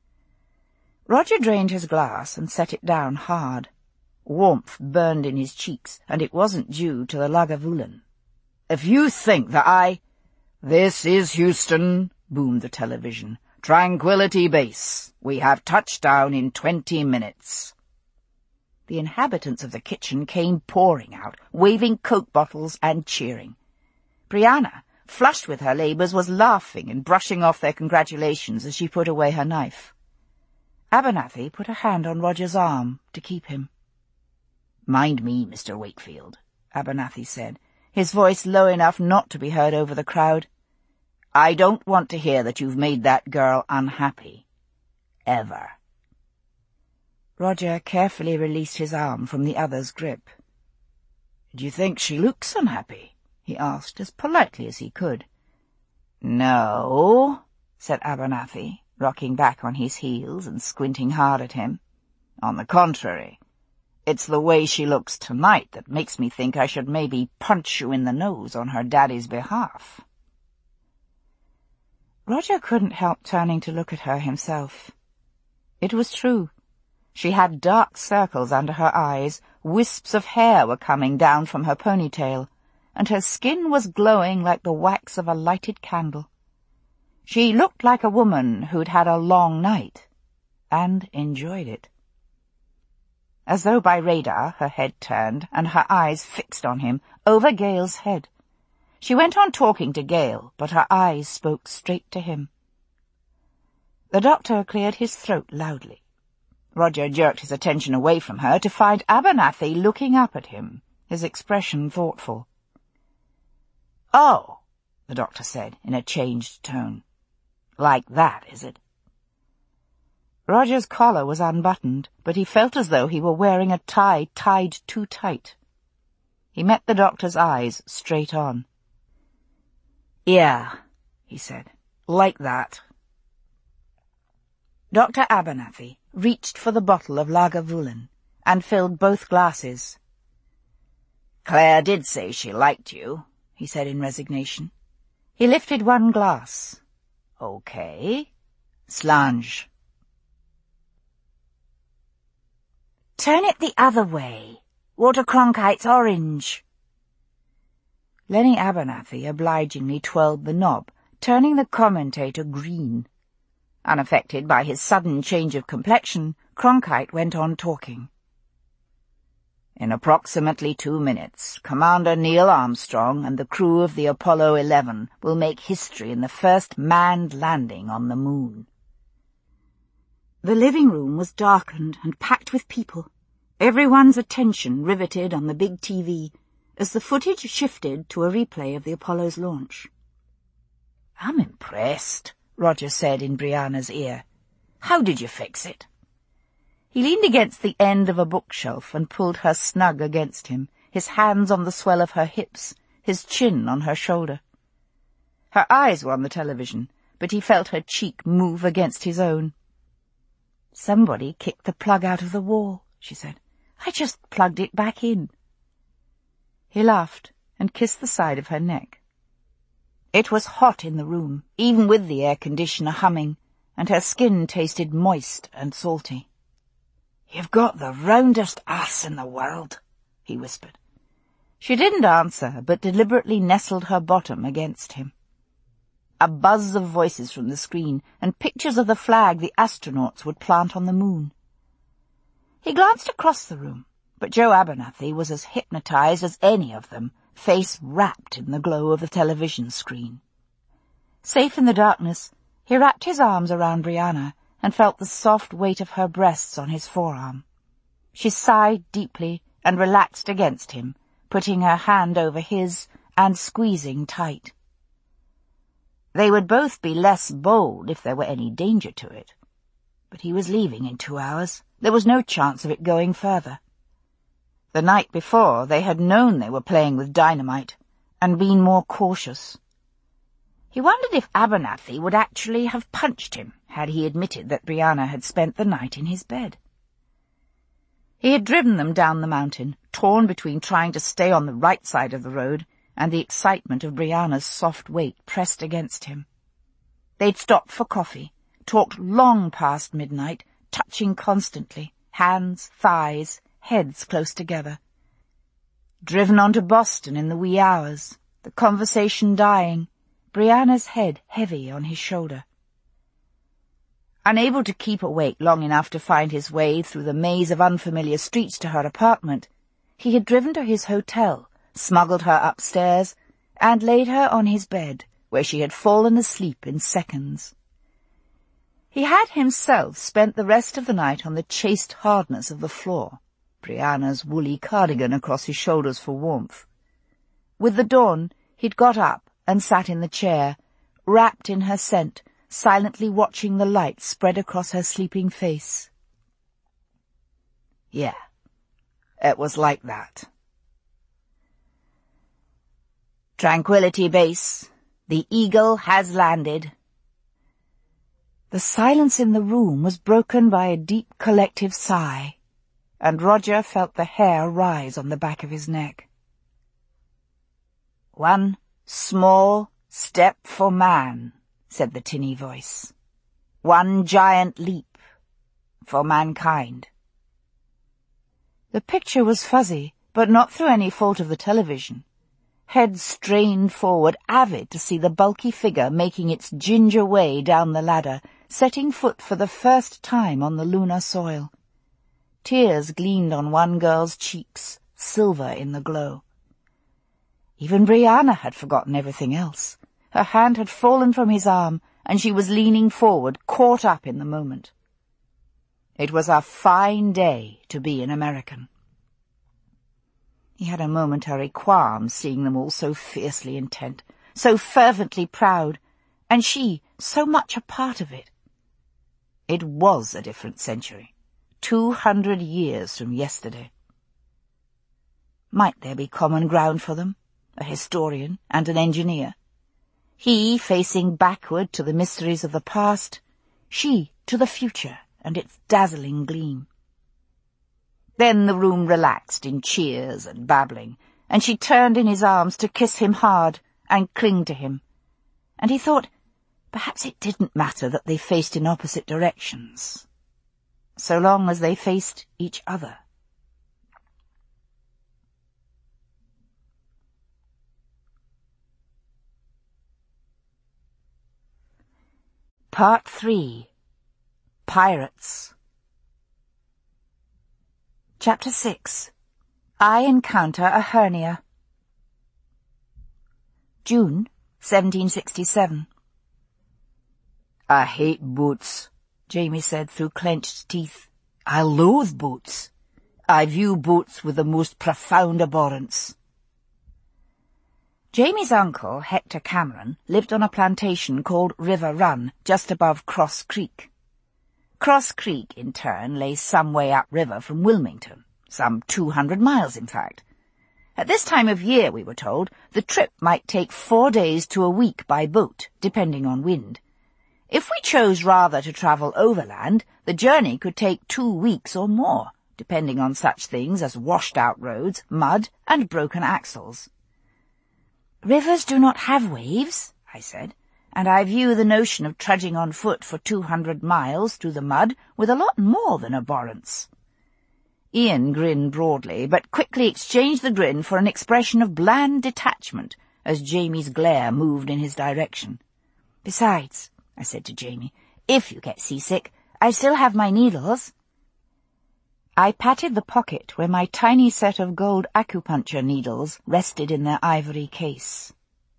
Roger drained his glass and set it down hard. Warmth burned in his cheeks, and it wasn't due to the Lagavulin. "If you think that I—" "This is Houston," boomed the television. "Tranquility Base. We have touchdown in twenty minutes. The inhabitants of the kitchen came pouring out, waving Coke bottles and cheering. Brianna, flushed with her labours, was laughing and brushing off their congratulations as she put away her knife. Abernathy put a hand on Roger's arm to keep him. "Mind me, Mister Wakefield," Abernathy said, his voice low enough not to be heard over the crowd. "I don't want to hear that you've made that girl unhappy. Ever." Roger carefully released his arm from the other's grip. "Do you think she looks unhappy?" he asked, as politely as he could. "No," said Abernathy, rocking back on his heels and squinting hard at him. "On the contrary, it's the way she looks tonight that makes me think I should maybe punch you in the nose on her daddy's behalf." Roger couldn't help turning to look at her himself. It was true. She had dark circles under her eyes, wisps of hair were coming down from her ponytail, and her skin was glowing like the wax of a lighted candle. She looked like a woman who'd had a long night, and enjoyed it. As though by radar, her head turned, and her eyes fixed on him, over Gale's head. She went on talking to Gale, but her eyes spoke straight to him. The doctor cleared his throat loudly. Roger jerked his attention away from her to find Abernathy looking up at him, his expression thoughtful. "Oh," the doctor said in a changed tone. "Like that, is it?" Roger's collar was unbuttoned, but he felt as though he were wearing a tie tied too tight. He met the doctor's eyes straight on. "Yeah," he said, "like that." Doctor Abernathy reached for the bottle of Lagavulin and filled both glasses. "Claire did say she liked you," he said in resignation. He lifted one glass. "Okay. Slange." Turn it the other way. Walter Cronkite's orange. Lenny Abernathy obligingly twirled the knob, turning the commentator green. Unaffected by his sudden change of complexion, Cronkite went on talking. In approximately two minutes, Commander Neil Armstrong and the crew of the Apollo eleven will make history in the first manned landing on the moon. The living room was darkened and packed with people, everyone's attention riveted on the big T V as the footage shifted to a replay of the Apollo's launch. "I'm impressed," Roger said in Brianna's ear. "How did you fix it?" He leaned against the end of a bookshelf and pulled her snug against him, his hands on the swell of her hips, his chin on her shoulder. Her eyes were on the television, but he felt her cheek move against his own. "Somebody kicked the plug out of the wall," she said. "I just plugged it back in." He laughed and kissed the side of her neck. It was hot in the room, even with the air conditioner humming, and her skin tasted moist and salty. "You've got the roundest ass in the world," he whispered. She didn't answer, but deliberately nestled her bottom against him. A buzz of voices from the screen, and pictures of the flag the astronauts would plant on the moon. He glanced across the room, but Joe Abernathy was as hypnotized as any of them, face wrapped in the glow of the television screen. Safe in the darkness, he wrapped his arms around Brianna and felt the soft weight of her breasts on his forearm. She sighed deeply and relaxed against him, putting her hand over his and squeezing tight. They would both be less bold if there were any danger to it. But he was leaving in two hours. There was no chance of it going further. The night before, they had known they were playing with dynamite, and been more cautious. He wondered if Abernathy would actually have punched him had he admitted that Brianna had spent the night in his bed. He had driven them down the mountain, torn between trying to stay on the right side of the road and the excitement of Brianna's soft weight pressed against him. They'd stopped for coffee, talked long past midnight, touching constantly, hands, thighs, heads close together. Driven on to Boston in the wee hours, the conversation dying, Brianna's head heavy on his shoulder. Unable to keep awake long enough to find his way through the maze of unfamiliar streets to her apartment, he had driven to his hotel, smuggled her upstairs, and laid her on his bed, where she had fallen asleep in seconds. He had himself spent the rest of the night on the chaste hardness of the floor, Brianna's woolly cardigan across his shoulders for warmth. With the dawn, he'd got up and sat in the chair, wrapped in her scent, silently watching the light spread across her sleeping face. Yeah, it was like that. Tranquility Base, the Eagle has landed. The silence in the room was broken by a deep collective sigh, and Roger felt the hair rise on the back of his neck. One small step for man, said the tinny voice. One giant leap for mankind. The picture was fuzzy, but not through any fault of the television. Head strained forward, avid to see the bulky figure making its ginger way down the ladder, setting foot for the first time on the lunar soil. Tears gleamed on one girl's cheeks, silver in the glow. Even Brianna had forgotten everything else. Her hand had fallen from his arm, and she was leaning forward, caught up in the moment. It was a fine day to be an American. He had a momentary qualm seeing them all so fiercely intent, so fervently proud, and she so much a part of it. It was a different century, two hundred years from yesterday. Might there be common ground for them, a historian and an engineer? He facing backward to the mysteries of the past, she to the future and its dazzling gleam. Then the room relaxed in cheers and babbling, and she turned in his arms to kiss him hard and cling to him. And he thought, perhaps it didn't matter that they faced in opposite directions, so long as they faced each other. Part three. Pirates. Chapter six. I encounter a hernia. June, seventeen sixty-seven. I hate boats, Jamie said through clenched teeth. I loathe boats. I view boats with the most profound abhorrence. Jamie's uncle, Hector Cameron, lived on a plantation called River Run, just above Cross Creek. Cross Creek, in turn, lay some way upriver from Wilmington, some two hundred miles, in fact. At this time of year, we were told, the trip might take four days to a week by boat, depending on wind. If we chose rather to travel overland, the journey could take two weeks or more, depending on such things as washed-out roads, mud, and broken axles. Rivers do not have waves, I said, and I view the notion of trudging on foot for two hundred miles through the mud with a lot more than abhorrence. Ian grinned broadly, but quickly exchanged the grin for an expression of bland detachment as Jamie's glare moved in his direction. Besides, I said to Jamie, if you get seasick, I still have my needles. I patted the pocket where my tiny set of gold acupuncture needles rested in their ivory case.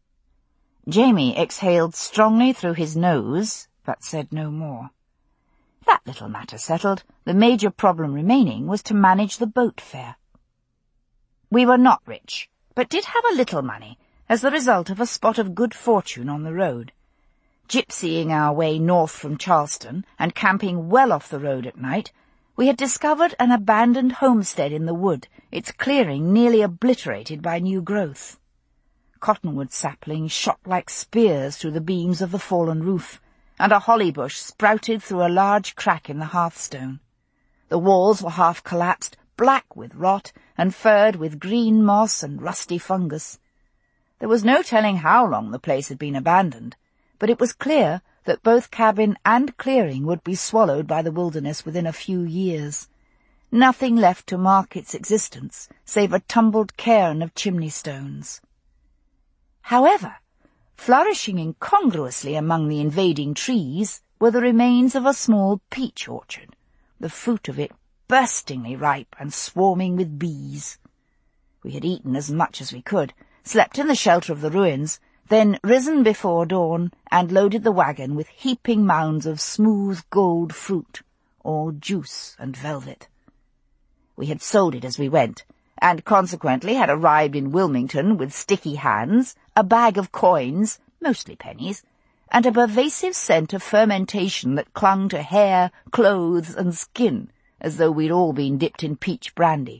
Jamie exhaled strongly through his nose, but said no more. That little matter settled, the major problem remaining was to manage the boat fare. We were not rich, but did have a little money, as the result of a spot of good fortune on the road. Gypsying our way north from Charleston, and camping well off the road at night, we had discovered an abandoned homestead in the wood, its clearing nearly obliterated by new growth. Cottonwood saplings shot like spears through the beams of the fallen roof, and a holly bush sprouted through a large crack in the hearthstone. The walls were half collapsed, black with rot, and furred with green moss and rusty fungus. There was no telling how long the place had been abandoned, but it was clear that both cabin and clearing would be swallowed by the wilderness within a few years. Nothing left to mark its existence, save a tumbled cairn of chimney stones. However, flourishing incongruously among the invading trees were the remains of a small peach orchard, the fruit of it burstingly ripe and swarming with bees. We had eaten as much as we could, slept in the shelter of the ruins, then risen before dawn and loaded the wagon with heaping mounds of smooth gold fruit, all juice and velvet. We had sold it as we went, and consequently had arrived in Wilmington with sticky hands, a bag of coins, mostly pennies, and a pervasive scent of fermentation that clung to hair, clothes, and skin, as though we'd all been dipped in peach brandy.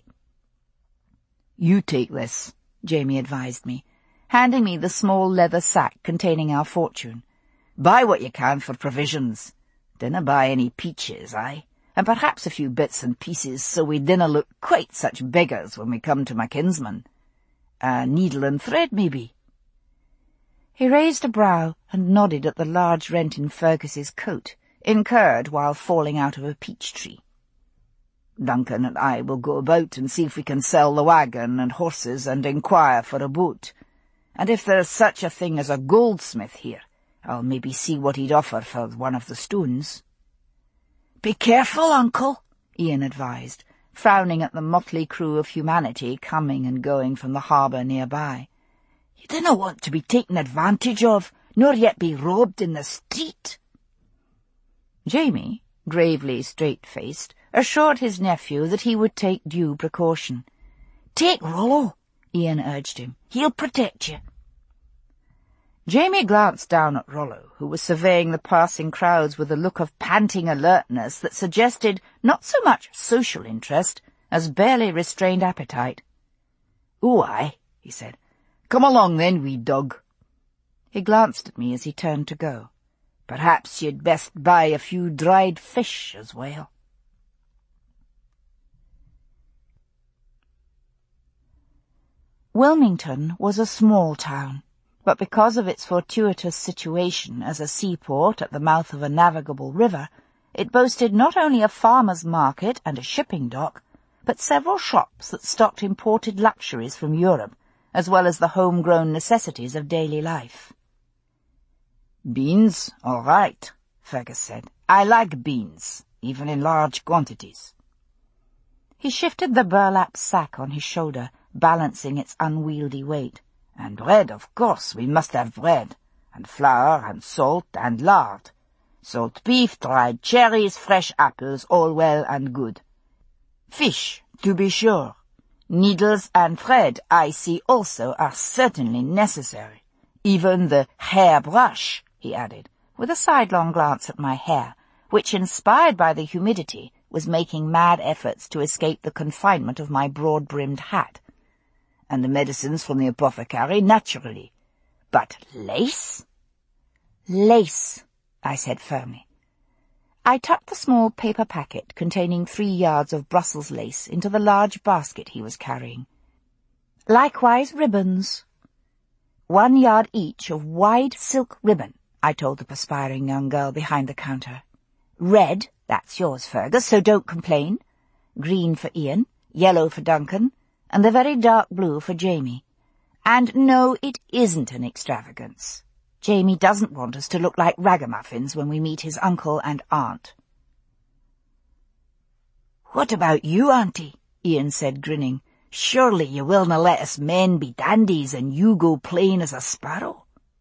"You take this," Jamie advised me, handing me the small leather sack containing our fortune. "Buy what you can for provisions. Dinna buy any peaches, aye, and perhaps a few bits and pieces so we dinna look quite such beggars when we come to my kinsman. A needle and thread, maybe." He raised a brow and nodded at the large rent in Fergus's coat, incurred while falling out of a peach tree. "Duncan and I will go about and see if we can sell the wagon and horses and inquire for a boat. And if there's such a thing as a goldsmith here, I'll maybe see what he'd offer for one of the stones." "Be careful, uncle," Ian advised, frowning at the motley crew of humanity coming and going from the harbour nearby. "You dinna want to be taken advantage of, nor yet be robbed in the street." Jamie, gravely straight-faced, assured his nephew that he would take due precaution. "Take Rollo," Ian urged him. "He'll protect you." Jamie glanced down at Rollo, who was surveying the passing crowds with a look of panting alertness that suggested not so much social interest as barely restrained appetite. "Oh, aye," he said. "Come along then, wee dog." He glanced at me as he turned to go. "Perhaps you'd best buy a few dried fish as well." Wilmington was a small town, but because of its fortuitous situation as a seaport at the mouth of a navigable river, it boasted not only a farmer's market and a shipping dock, but several shops that stocked imported luxuries from Europe, as well as the home-grown necessities of daily life. "Beans, all right," Fergus said. I like beans, even in large quantities. He shifted the burlap sack on his shoulder, balancing its unwieldy weight. And bread, of course, we must have bread, and flour, and salt, and lard. Salt beef, dried cherries, fresh apples, all well and good. Fish, to be sure. Needles and thread, I see also, are certainly necessary. Even the hairbrush, he added, with a sidelong glance at my hair, which, inspired by the humidity, was making mad efforts to escape the confinement of my broad-brimmed hat. And the medicines from the apothecary, naturally. But lace? Lace, I said firmly. I tucked the small paper packet containing three yards of Brussels lace into the large basket he was carrying. Likewise ribbons. One yard each of wide silk ribbon, I told the perspiring young girl behind the counter. Red, that's yours, Fergus, so don't complain. Green for Ian, yellow for Duncan, and the very dark blue for Jamie. And no, it isn't an extravagance. Jamie doesn't want us to look like ragamuffins when we meet his uncle and aunt. What about you, Auntie? Ian said, grinning. Surely you willna let us men be dandies and you go plain as a sparrow?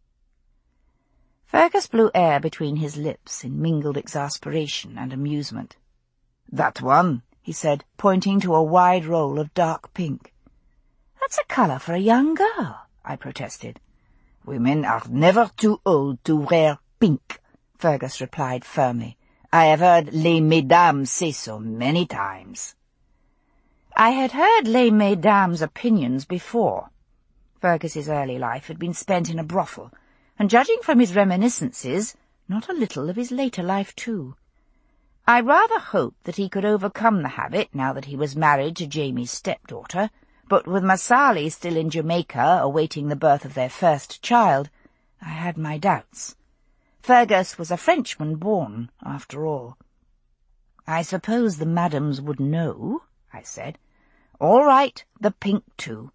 Fergus blew air between his lips in mingled exasperation and amusement. That one, he said, pointing to a wide roll of dark pink. That's a colour for a young girl, I protested. Women are never too old to wear pink, Fergus replied firmly. I have heard les mesdames say so many times. I had heard les mesdames' opinions before. Fergus's early life had been spent in a brothel, and judging from his reminiscences, not a little of his later life too. I rather hoped that he could overcome the habit now that he was married to Jamie's stepdaughter, but with Masali still in Jamaica awaiting the birth of their first child, I had my doubts. Fergus was a Frenchman born, after all. I suppose the madams would know, I said. All right, the pink too.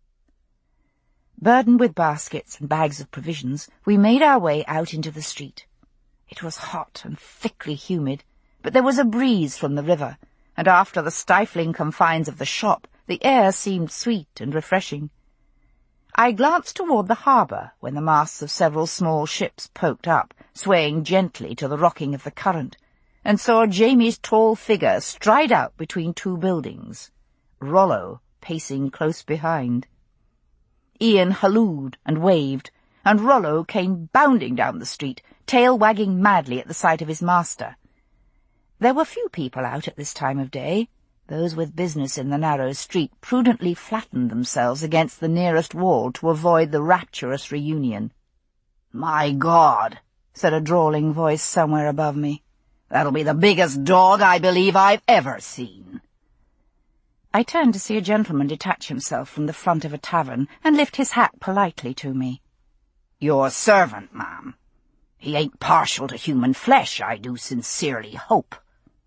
Burdened with baskets and bags of provisions, we made our way out into the street. It was hot and thickly humid, but there was a breeze from the river, and after the stifling confines of the shop, the air seemed sweet and refreshing. I glanced toward the harbour when the masts of several small ships poked up, swaying gently to the rocking of the current, and saw Jamie's tall figure stride out between two buildings, Rollo pacing close behind. Ian hallooed and waved, and Rollo came bounding down the street, tail wagging madly at the sight of his master. There were few people out at this time of day. Those with business in the narrow street prudently flattened themselves against the nearest wall to avoid the rapturous reunion. "My God," said a drawling voice somewhere above me. "That'll be the biggest dog I believe I've ever seen." I turned to see a gentleman detach himself from the front of a tavern and lift his hat politely to me. "Your servant, ma'am. He ain't partial to human flesh, I do sincerely hope."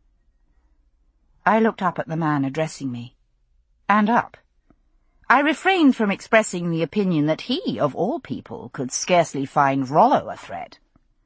I looked up at the man addressing me. And up. I refrained from expressing the opinion that he, of all people, could scarcely find Rollo a threat.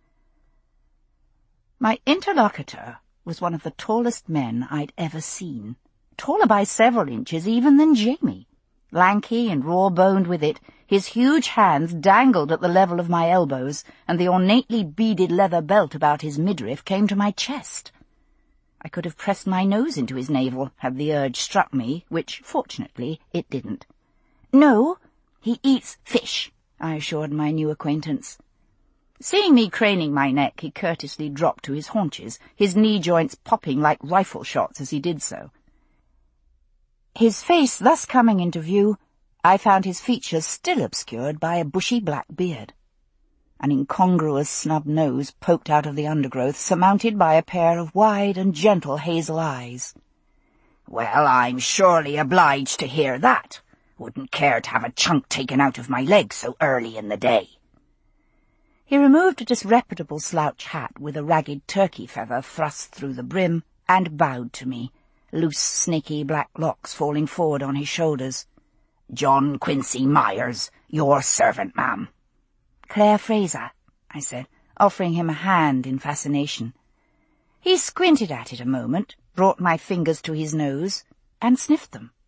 My interlocutor was one of the tallest men I'd ever seen, taller by several inches even than Jamie. Lanky and raw-boned with it, his huge hands dangled at the level of my elbows, and the ornately beaded leather belt about his midriff came to my chest. I could have pressed my nose into his navel had the urge struck me, which, fortunately, it didn't. "No, he eats fish," I assured my new acquaintance. Seeing me craning my neck, he courteously dropped to his haunches, his knee-joints popping like rifle shots as he did so. His face thus coming into view, I found his features still obscured by a bushy black beard. An incongruous snub nose poked out of the undergrowth, surmounted by a pair of wide and gentle hazel eyes. "Well, I'm surely obliged to hear that. Wouldn't care to have a chunk taken out of my leg so early in the day." He removed a disreputable slouch hat with a ragged turkey feather thrust through the brim and bowed to me, loose, snaky black locks falling forward on his shoulders. "John Quincy Myers, your servant, ma'am." "Claire Fraser," I said. offering him a hand in fascination. He squinted at it a moment, brought my fingers to his nose, and sniffed them.